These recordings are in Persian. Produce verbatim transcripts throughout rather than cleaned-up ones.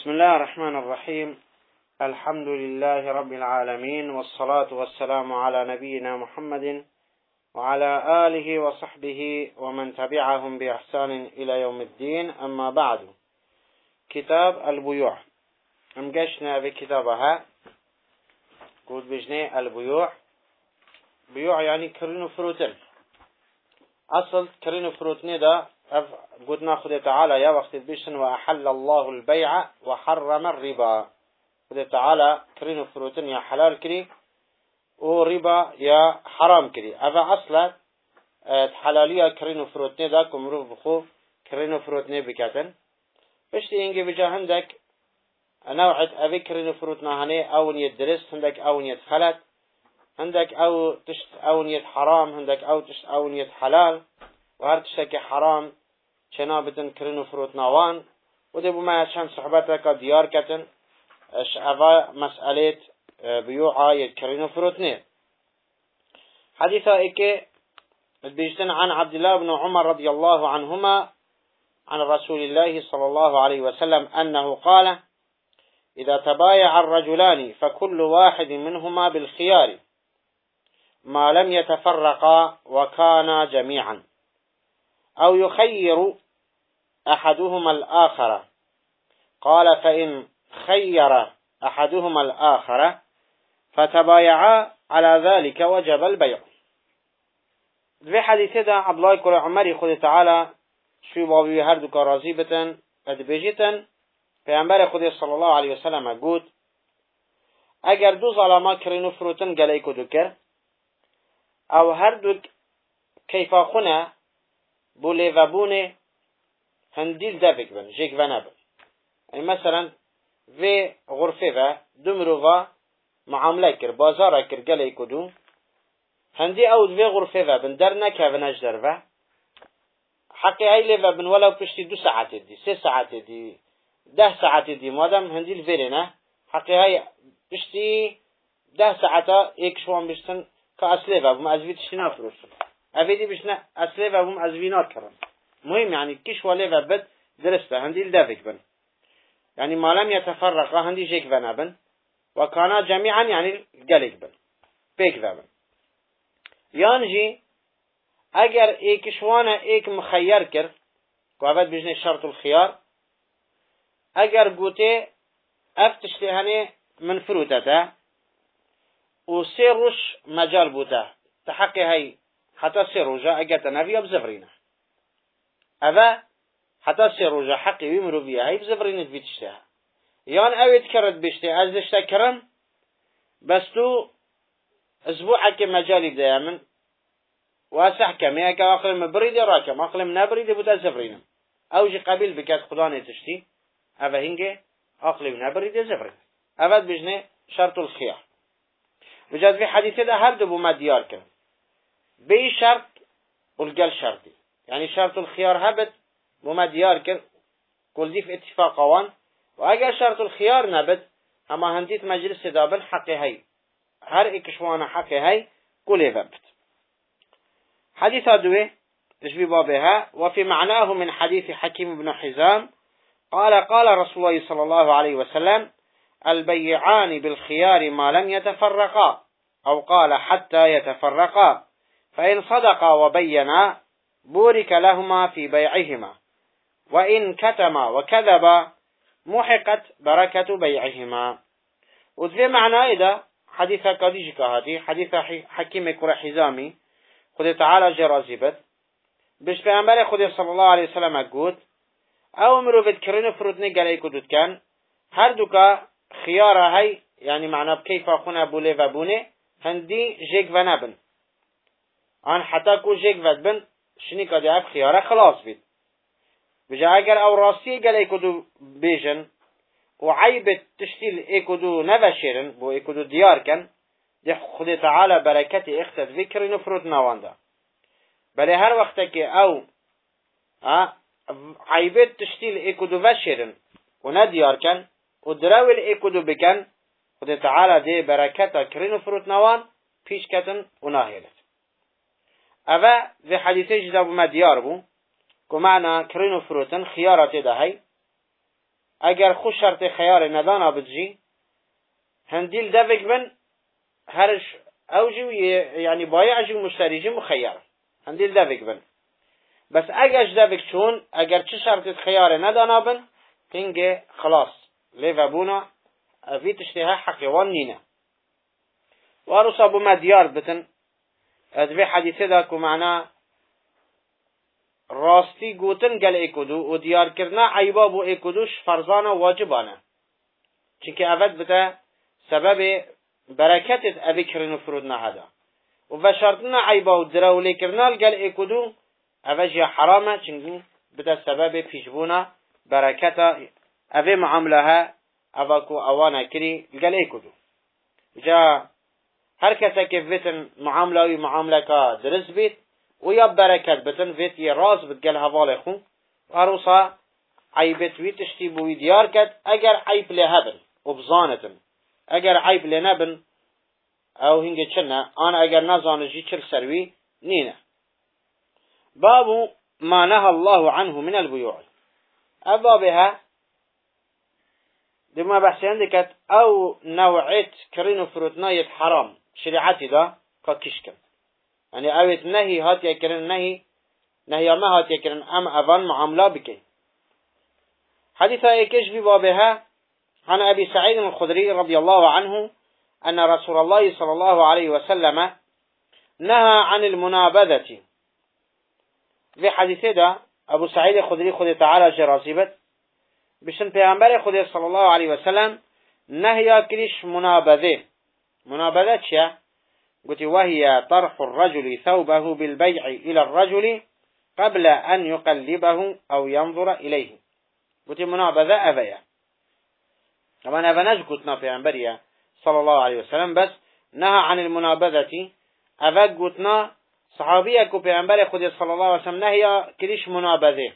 بسم الله الرحمن الرحيم. الحمد لله رب العالمين، والصلاة والسلام على نبينا محمد وعلى آله وصحبه ومن تبعهم بإحسان إلى يوم الدين. أما بعد، كتاب البيوع امجشنا بكتابها قد بجني البيوع. بيوع يعني كرين فروتن، أصل كرين فروتن ده قد ناخذ تعالى يا وقت البشن وأحل الله البيع وحرم الربا. قد تعالى كرين فروتن يا حلال كري وربا يا حرام كري. هذا أصلا حلالية كرين فروتن ده كمرو بخو كرين فروتن بكاتن بشتي إنجي بجا عندك نوعة أبي كرين فروتنا هني أو نيت درس، عندك أو نيت خلت، عندك أو تشت أو نيت حرام، عندك أو تشت أو نيت حلال، وهر تشتكي حرام شنابتن كرين فروتنا وان وده بما يشان صحبتك ديار كتن أشعفا مسألة بيوعة يكرين فروتني. حديثة إيكي بيجتن عن عبد الله بن عمر رضي الله عنهما عن رسول الله صلى الله عليه وسلم أنه قال: إذا تبايع الرجلان فكل واحد منهما بالخيار ما لم يتفرقا وكانا جميعا، أو يخير أحدهما الآخر. قال: فإن خير أحدهما الآخر فتبايعا على ذلك وجب البيع. في حديث ده عبد الله بن عمر خد تعالى شو بابي هر دو كرازي بتن ادبيجتن پیامبر خدا صلی الله علیه و سلم گفت: اگر دو ظالما کرینو فروتن گلی کدو کر او هر دو کیفا خونه بوله و بونه هندیل دفک بن جیک و نبن. يعني مثلا في غرفه و دمرو و معامله کر بازار کر گلی کدو هندی او في غرفه و بن در نکه و نجدر و حقی ایلی و بن ولو پشتی دو ساعت دی سه ساعت دی ده ساعت دی مادم هندی الفيرنا حقی های پشتی ده ساعتا ایک شوان بشتن که اصلی و بم ازوی تشتی نفروشن اویدی بشتن اصلی و بم ازوی نات کرن. مهم يعني كيش ولی و بد درسته هندی الدفق بن، يعني ما لم يتفرق هندي جيك بن وكانا جميعا يعني قلق بن بيك بن. يانجي اگر ایک شوانه ایک مخير كر قابد بجنه شرط الخيار، اگر قوته افتشتي هنه من فروتته و سي روش مجال بوته تحقي هاي حتى سي روجا اگر تنبيه بزفرينه اذا حتى سي روجا حقي ويمرو بيها هاي بزفرينه بيتشتها. يان اويت كرد بيشتي ازدشتا كرم بس تو اسبوعك مجالي بدا من واسحكم هيك اقلم بريد راكم اقلم نبريد بوتا زفرينه اوجي قبيل بكات خدانه تشتي أبا هنجي أقلب نبرد زفر أبد بجنة شرط الخيار. وجد في حديث ده هر دو بما ديار كن بي شرط والقل شرطي، يعني شرط الخيار هبت بما ديار كن كل دي في اتفاق وان، وأجل شرط الخيار نبت أما هنديت مجلس دابن حقي هاي هر اكشوانا حقي هاي كل يفبت. حديث دوه تشبي بابها وفي معناه من حديث حكيم بن حزام قال: قال رسول الله صلى الله عليه وسلم: البيعان بالخيار ما لم يتفرقا، أو قال حتى يتفرقا، فإن صدقا وبينا بورك لهما في بيعهما، وإن كتما وكذبا محقت بركة بيعهما. وذي معنى إذا حديث قديش كهاتي حديث حكيم كرة حزامي خد تعالى جرازبت بش بأنبال خد صلى الله عليه وسلم قد او مروفت كرين فروتني قالي كدود كان هر دوكا خيارة هاي يعني معنى بكيف اخونا بولي وبوني هندي جيك ونبن عن حتى كو جيك ونبن شني كده هاي خيارة خلاص بيت بجا اگر او راسي قالي كدو بيجن وعيبت تشتيل اي كدو نبشيرن بو اي كدو ديار كان دي خده تعالى بركتي اختت في كرين فروتنا واندا بلي هر وقتك او اه عيبت تشتيل ايكودو وشيرن ونديار كان ودراول ايكودو بكن خده تعالى دي بركتا كرين فروت نوان پیش كتن وناهيلت. اوه ذي حديثي جدا بما ديار بو كو معنى كرين فروتن خيارات ده هاي اگر خو شرط خیار ندانا بجی هندیل دوک بن هرش اوجو يعني بایع جو مشتری مخیر هندیل دوک بن بس اگرش دوک چون اگر چه شرط خیار ندانا بن هنگه خلاص لیو بونا في تشتها حقيوان نينا وارصا بما ديار بتن ادبي حديثه دا كو معنا راستي گوتن گل ايكودو و ديار کرنا عيبا بو ايكودوش فرزانا واجبانا چونك اول بتا سبب بركتت ابي كرنو فرودنا هذا و شرطنا عيبا و دراولي کرنا گل ايكودو اوجه حرامه چونك بتا سبب پیشبونا بركتا ابي معاملها اوکو اوانا کری گله کدو جا هر کسی که ویتن معامله و معامله که درست بید و یا برکت بتن ویت یه راز بید گل حواله خون و عروسا عیبت ویت اشتی بوی دیار کد اگر عیب لهبن و بزانتن اگر عیب لنبن او هنگه چنه آن اگر نزانجی چل سروی نینه باب ما نهى الله عنه من البيوع ابابها دما بحثي عندك او نوعيت كرين فروتنايت حرام شريعتي دا كاكشكن يعني اويت نهي هاتي كرين نهي نهي ما هاتي كرين ام اوان معاملة بكي حديثة ايكش ببابها عن ابي سعيد الخدري رضي الله عنه ان رسول الله صلى الله عليه وسلم نهى عن المنابذة في حديثة دا ابو سعيد الخدري خذ تعالى جراسيبت بشن پیامبر خدا صلی الله علیه و سلم نهی کریش منابذه منابذه چیه؟ گوتی وهي طرح الرجل ثوبه بالبيع الى الرجل قبل ان يقلبه او ينظر اليه گوتی منابذه اویا طبعا اوانش گوتنا پیامبریه صلی الله علیه و سلم بس نهى عن المنابذه اوه گوتنا صحابیه کو پیامبر خدا صلی الله علیه و سلم نهی کریش منابذه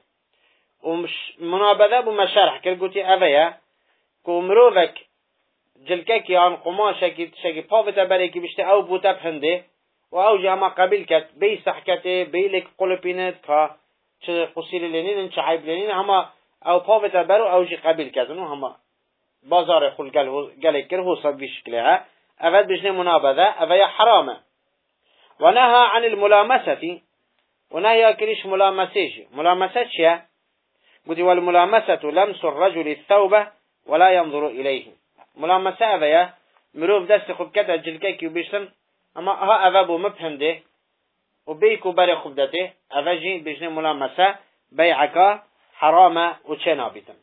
ومنابذه بما شرح كل قلتي أفيا كومروفك جلكك عن قماشك تشكي بافتا بريكي بشتي أو بوتا بهنده وأو جاما قبل كت بي سحكته بي لك قلبينت كا چه قصير لنين چه عيب لنين هما أو بافتا برو أو جي قبل كتنو هما بازار خل قال كره صد بشكلها أفاد بجنة منابذة أفيا حرامة ونهى عن الملامسة ونهى كريش ملامسيش ملامسة شيء قلت والملامسة لمس الرجل الثوبة ولا ينظر إليه ملامسة أفيا مروف دست خب كتا جلكيكي وبيشتن أما ها أفابو مبهنده وبيكو بري خبدته أفاجي بجنة ملامسة بيعكا حرامة وچنابتا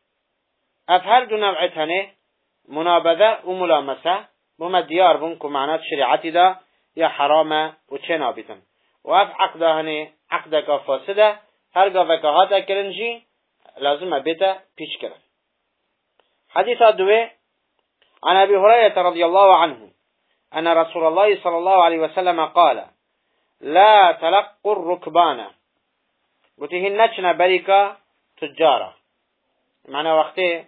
أفهل دو نوعتهنه منابذة وملامسة بما ديار بنكو معنات شريعتي دا يا حرامة وچنابتا وأف عقدهنه عقدك فاسده هرگاه وکاهاتا کرنجی لازم بيتا پیش کرن حديث دوه عن أبي هريرة رضي الله عنه أن رسول الله صلى الله عليه وسلم قال لا تلقوا الركبان قلت هنچنا بريكا تجارة معنى وقته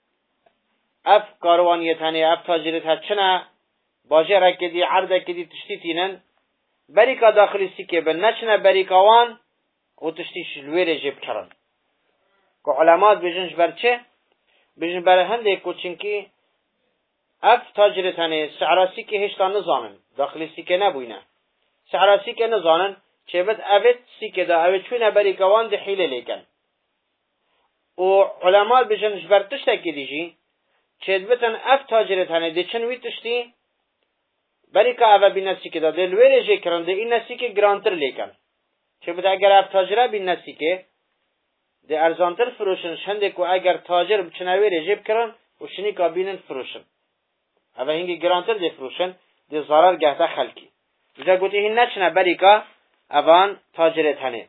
اف کاروانیتانه اف تاجرت چنا باجره کدی عرضه کدی تشتیتینن بريكا داخل سيكي بن نچنا بريكاوان و تشتیش لویر جب کرن که علمات بجنش بر چه؟ بجن بر هنده که چنکی اف تاجرتانه سعراسی که هشتا نزانن داخل سیکه نبوینه سعراسی که نزانن چه بد اوید سیکه دا اوید چونه بری گوان ده حیله لیکن و علمات بجنش بر تشتکی دیجی چه بتن اف تاجرتانه ده چن وی تشتی بری که اوه بی نسیکه دا ده لویر جب کرن ده این نسیکه گرانتر لیکن چه بده اگر اف تاجره بین نسی که ده ارزانتر فروشن شنده که اگر تاجر بچنوی رجب کرن و شنی که بینن فروشن اوه هنگی گرانتر ده فروشن ده ضرر گهده خلکی بجا گوتی هین نچنه بری که اوان تاجرت هنه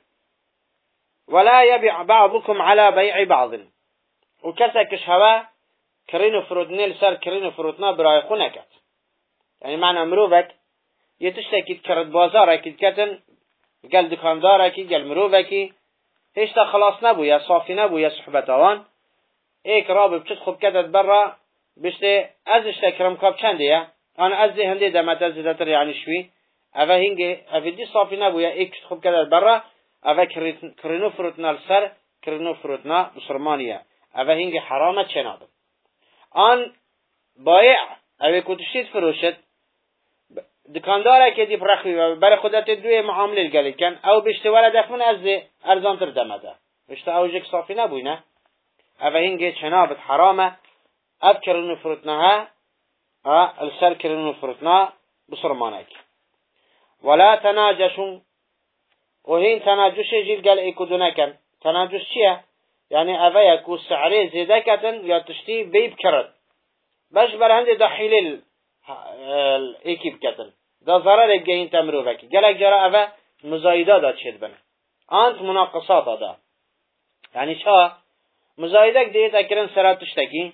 ولا يبيع بعضكم على بيع بعض و کسا کش هوا کرین فرودنه لسر کرین فرودنا برای خونه کت یعنی معنی مروفک یه تشتکید کرد بازار اکید کتن قال دکاندارکی قال مروفکی هیچ تا خلاص نبویا صافی نبویا صحبت آوان ایک رابط بچت خوب کدت برا بشته ازش تکرم کاب چنده آن از ده هنده دمت از دتر یعنی شوی اوه هنگه اوه دی صافی نبویا ایک بچت خوب کدت برا اوه کرینو فروتنا لسر کرینو فروتنا بسرمانیه اوه هنگ حرامه چنابه آن بایع اوه کتشید فروشد دکانداره که دی پرخوی و برای خودت دوی معامله گلی کن او بشته ولا دخمن از ارزانتر دمده بشته او جک صافی نبوی نه اوه هنگ چنابت حرامه اب کرنو فرطنها السر کرنو فرطنها بصرمانك ولا تناجشون وهين تناجش جيل قال ايكو دونكن تناجش چيه يعني اوه يكو سعره زيده كتن يا تشتي بيب كرد باش برهند دا حيل الايكيب كتن دا ضرر اگهين تمرو بكي قالك جرا اوه مزايده دا تشد بنا انت مناقصات دا يعني شا مزايدك دي تكرن سراتشتكي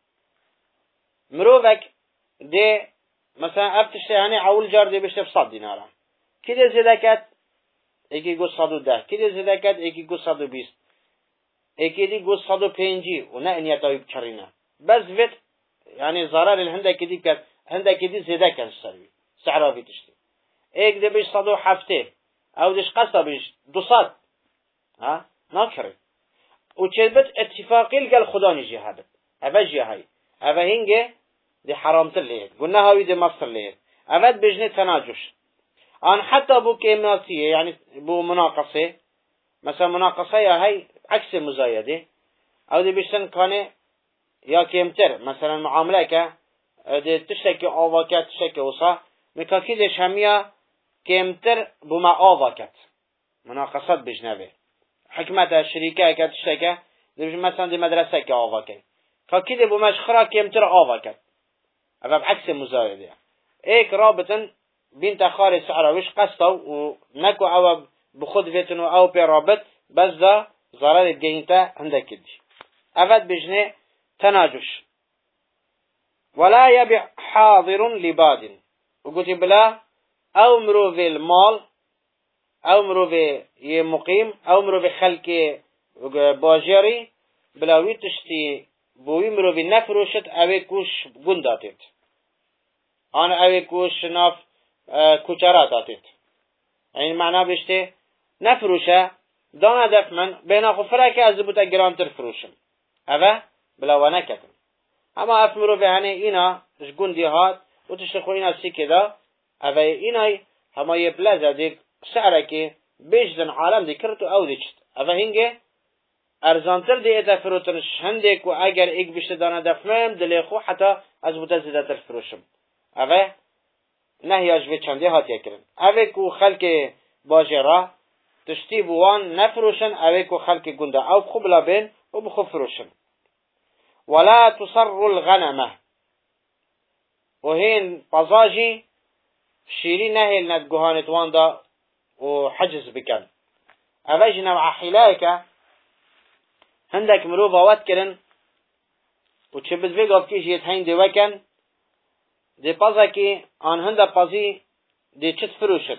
مروفك دي مثلا افتشته يعني عول جار دي بشته بصد دينارا كده زيده كت ايكي گو صد و ده كده زيده كت ايكي گو صد و بیست ايكي دي گو صد و پنجی و نه انيتاوي بچرينه بس فيت يعني ضرر الهندك دي كت هندك دي زيده كت سروي سعره في تشتي ايك دي بيش صد و هفته او ديش قصة بيش دو صد ها ناكري و چلبت اتفاقي لقال خدا نجي هابت اوه جي هاي اوه هنگه دي حرامتر ليه قلنا هاوي دي مصر ليه اوه بجنه تناجش آن حتى بو كيمناسية يعني بو مناقصة مثلا مناقصة يا هاي عكس مزايدة او دي بيشتن كانه يا كيمتر مثلا معاملة كا دي تشتكي آواكت تشتكي وصا مكاكي دي شمية كيمتر بو ما آواكت مناقصات بجنبه حكمة شريكة كا تشتكي دي مثلا دي مدرسة كا آواكت كاكي دي بو مشخرة كيمتر آواكت او بعكس مزايدة ايك رابطن بين تخاري سعره وش قصته ونكو او بخود فيتنو او بي رابط بس دا ضرر الجينتا عندك كدش افد بجنه تناجش ولا يبيع حاضر لباد وقلت بلا او مرو في المال او مرو في مقيم او مرو في خلق باجري بلاوي تشتي بوي مرو في نفروشت اوه كوش گنداتت آن اوه كوش ناف کوچرا داتید این معنا بشته نفروشه دانه دف من بینا خفره که از بوده گرانتر فروشم اوه بلاوانه کتن اما افمرو به هنه اینا جگوندی هات و تشتخو اینا سیکه دا اوه اینای همه یه بلزه دی سعره که بیشتن عالم دی کرد و او دی چید اوه هنگه ارزانتر دی ایتا فروتنش هنده و اگر ایک بیشت دانه دف من دلی خو حتی از بوده زیده تر فروشم اوه نهیاش به چنده هات یکرن اوه کو خلق باجرا تشتی بوان نفروشن اوه کو خلق گنده او خوب لابین و بخوب فروشن ولا تصر الغنمه و هین پازاجی شیری نهیل ندگوهانت وان دا و حجز بکن اوه جنوع حلای که هندک مرو باوت کرن و چه بزبگ آبکیش یه تهین دیوه کن دی پازا که آن هنده پازی دی چت فروشد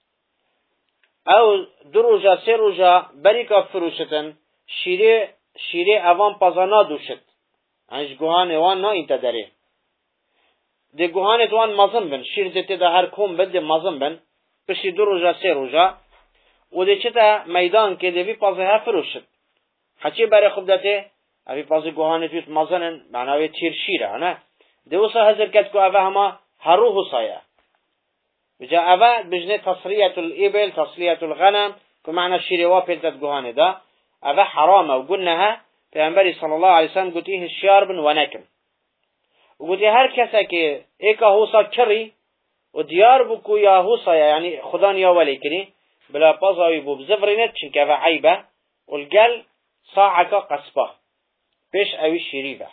او دو روژا سه روژا بری که فروشتن شیره شیره اوان پازا نادوشد انش گوهان اوان نا اینتا داره دی گوهان اوان مزم بن شیر دیتی ده هر کم بد دی مزم بن پشی دو روژا سه روژا و دی چتا میدان که دی بی پازه ها فروشد حچی بری خوب داته اوی پازی گوهان تویت مزنن معناوی تیر شیره نه دوسا هزر كد كو أفا هما هروه صايا بجا أفا بجنة تصرية الإبل تصرية الغنم كو معنى الشيري وابل تدقوهانه دا أفا حرامة وقلناها پیغمبر صلى الله عليه وسلم قلتيه الشيار بن ونكم وقلتيه هر كسا كي ايكا هوصا كري وديار بكو يا هوصا يعني خدان يا ولي كري بلا بازاوي بو بزفرينت چنك أفا عيبة والقل صاعك قصبه بيش اوي الشريفة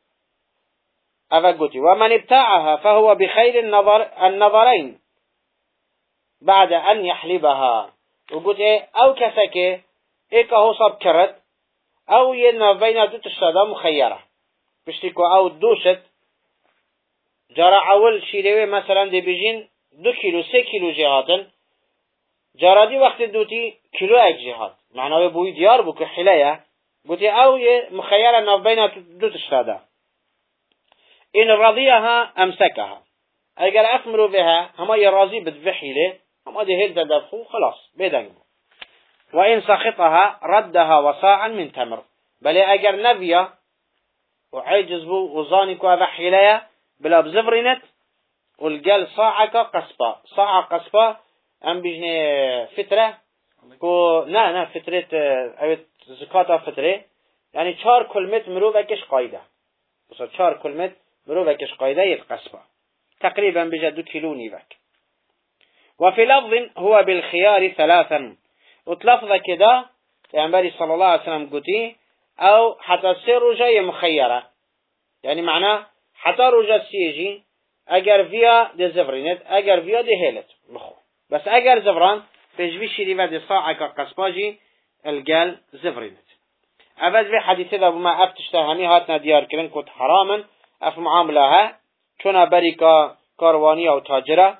أفقتي ومن ابتاعها فهو بخير النظر النظرين بعد أن يحلبها وقلت أو كسكي إيكا هو صاب كرد أو ينا بين دو تشتادا مخيرة بشتكو أو دوشت جرى أول شيريوي مثلا دي بيجين دو كيلو سي كيلو جهاتن جرى دي وقت دوتي كيلو اك جهات معناه بوي ديار بوك حلايا قلت أو مخيرة نا بين دو تشتادا إن رضيها أمسكها أجل أثمروا بها هما يرازي بدفحيله هما دي هيل تدفو خلاص بيدنجو وإن سخطها ردها وصاعا من تمر بل أجل نبيا وعاجز بو وظاني كو هذا حيلية بلا بزفرينت والقال صاعك قصبة صاع قصبة أم بيجني فترة كو نا نا فترة أبيت زكاة فترة يعني شهر كلمة مروبكش قايدة بس شهر كلمة مروبكش قايدة يتقصبة تقريبا بجد كيلو نيفك. وفي لفظ هو بالخيار ثلاثا وتلفظ كده يعني صلى الله عليه وسلم قتي أو حتى سير رجاء مخيرة يعني معناه حتى رجاء سيجي اگر فيها دي زفرينت اگر فيها دي هيلت مخو بس اگر زفران بيجبي شريفة دي صاعك قصباجي القال زفرينت. افاد في حديثة دا بما افتشتهمي هاتنا ديار كرن كنت حراما اف معاملها چونا بريكا كاروانية و تاجرة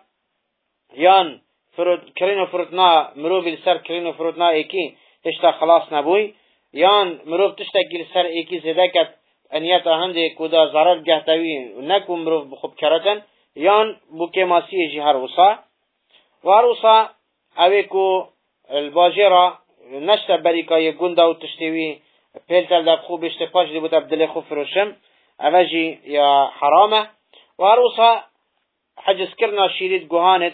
يان فرود كرينو فرودنا مروف السر كرينو فرودنا ايكي تشتا خلاص نبوي يان مروف تشتا قيل سر ايكي زدكت انیت هنده کدا ضرر گهتوی نکو مروف بخوب کرتن یان بوکه ماسی جی هر وصا و هر وصا اوه کو الباجرا نشتا بریکای گنده و تشتوی پیلتل دب خوب بشت پاش دی بوتا بدل خوب فروشم اوه جی یا حرامه و هر وصا حجز کرنا شیرید گوهانت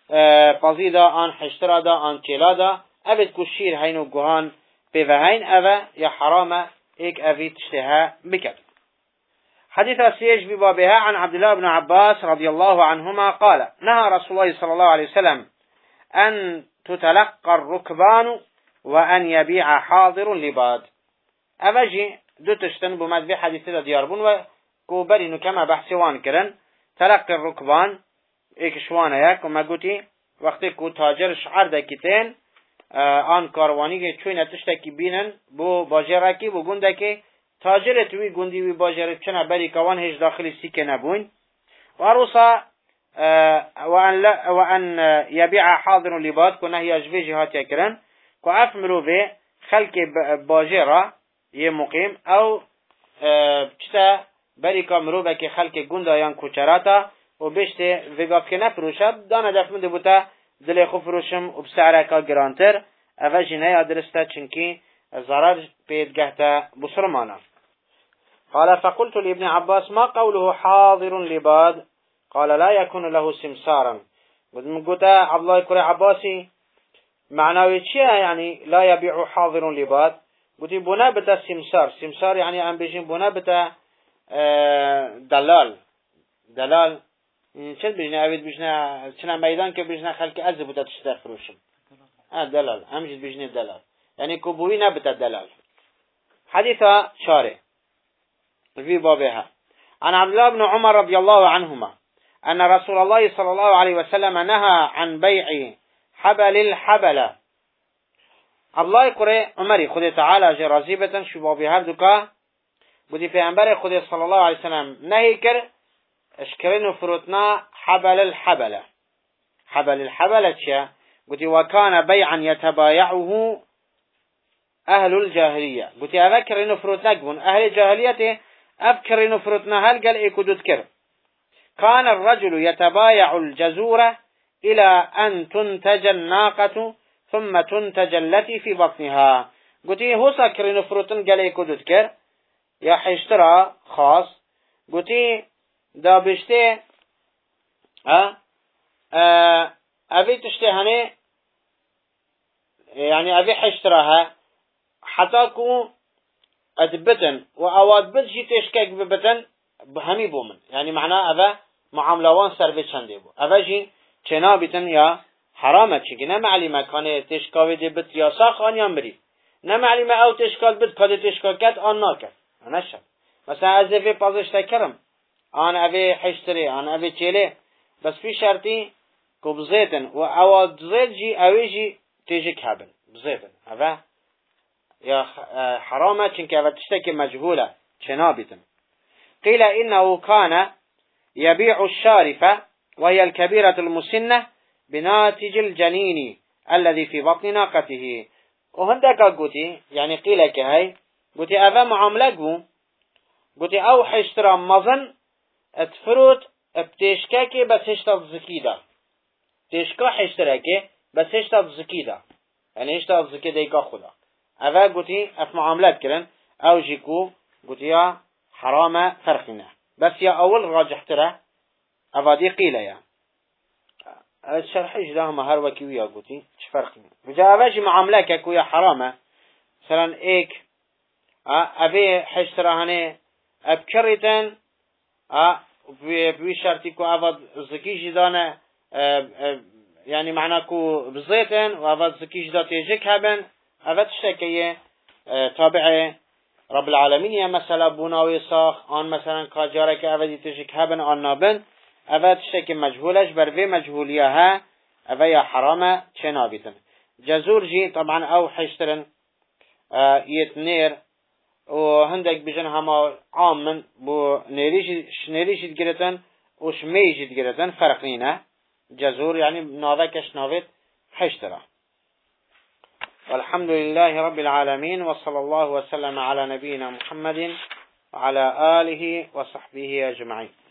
پازیدا آن حشترا دا آن کلا دا اوه کو شیر هینو گوهان پیوهین اوه یا حرامه ايك افي تشتها بكت. حديث السيج ببابها عن عبد الله بن عباس رضي الله عنهما قال نهى رسول الله صلى الله عليه وسلم أن تتلقى الركبان وأن يبيع حاضر لباد. أفجي دو تشتن بمذبي حديث دياربون وكوبرينو كما بحثوان كرن تلقى الركبان ايك شوانا يك وما قوتي وقتی کو تاجر شعر دکتین آن کاروانی که چوی نتشتکی بینن بو باجرکی بو گنده که تاجر توی گندی وی باجر چنه بری کوان هیچ داخلی سیکه نبوین و عروسا وان وان يبيع حاضر لباد کنه هی اجوی جهات یکرن که افمرو به خلق باجره یه مقیم او چتا بری کامرو به که خلق گنده یان کوچراتا و بشته وگاف که نفروشد دانه دفمنده بوده دل خو فروشم و بسعره که گرانتر اوه جنه ادرسته چنکی ضرر پیدگهته بسرمانه. قال فقلت لابن عباس ما قوله حاضر لباد قال لا يكون له سمسارا. قلت عبد الله كري عباسي معناه چیه يعني لا يبيع حاضر لباد؟ قلت بنا بتا سمسار سمسار يعني ام بيجين بنا بتا دلال دلال چه بجنه اوید بجنه چنه میدان که بجنه خلق از بوده تشتر فروشم اه دلال همجد بجنه دلال يعني كبوي نبت الدلال. حديث شارع في بابها عن عبد الله بن عمر رضي الله عنهما أن رسول الله صلى الله عليه وسلم نهى عن بيع حبل الحبل. عبد الله يقول عمري خذ تعالى جرازيبة شو بابها دكا بدي في أنبار خذ صلى الله عليه وسلم نهي كر اشكرين فروتنا حبل الحبل. حبل الحبل شيء بدي وكان بيعا يتبايعه أهل الجاهلية. قلت أذكر إنه فروتنا قبون أهل الجاهلية أذكر إنه فروتنا هل قال إيكو تذكر كان الرجل يتبايع الجزورة إلى أن تنتج الناقة ثم تنتج التي في بطنها. قلت هو سكر إنه فروتنا قال إيكو تذكر يا حشترى خاص. قلت دا بشتي أه أه أبي تشتهني يعني أبي حشتراها حتى كو أدبتن وأواد بتجي تشكك ببتن بهمي بومن يعني معناه أبا معاملوان سربت شنده بو أبا جي چنا بتن يا حرامة چكي نمعلي مكانه تشكاوه دي بت يا ساخ آن يمري نمعلي ما أو تشكال بت كده تشكال كد آن ناكد أنا شد مثلا از افي پازش تكرم آن أبي حشتري آن أبي چيله بس في شرطي كو بزيتن وأواد زيت جي أوي جي تيجيك هبن بزيتن أبا يا حرامة چنك أفتشتك مجهولة شنابتا. قيل إنه كان يبيع الشارفة وهي الكبيرة المسنة بناتج الجنين الذي في بطن ناقته. وهندك قلتي يعني قيل كهي قلتي أفا معاملة قلتي أو حشترا مظن اتفروت بتشكاكي بس هشتا الزكيدة تشكا حشتراكي بس هشتا الزكيدة يعني هشتا الزكيدة يكا خدا أفا قلتي أف معاملات كرن أو جيكو قلتي حرام فرقنا بس يا أول راجح ترى أفادي قيل يا الشرح إجده مهر وكيويا قوتي إيش فرقنا بجاء باجي معاملك كويا حرامة مثلا إيك أبي حشترا هني أبكرتن بوي شرطي كو أفاد زكي جدانا يعني معناه كو بزيتن وأفاد زكي جدا تيجيك هبن أفاد الشكية تابعه رب العالمين يا مثلا بناوي صاخ آن مثلا كاجارك أفادي تيجيك هبن آن نابن أفاد الشكي مجهولش بروي مجهوليها أفايا حرامة چنابيتن جزور جي طبعا أو حشترن يتنير وهندك بجن هما عام من بو نيريش شنيريش تجرتن وشميش تجرتن فرقينه جزور يعني ناذكش نافت حشتره والحمد لله رب العالمين وصلى الله وسلم على نبينا محمد وعلى آله وصحبه أجمعين.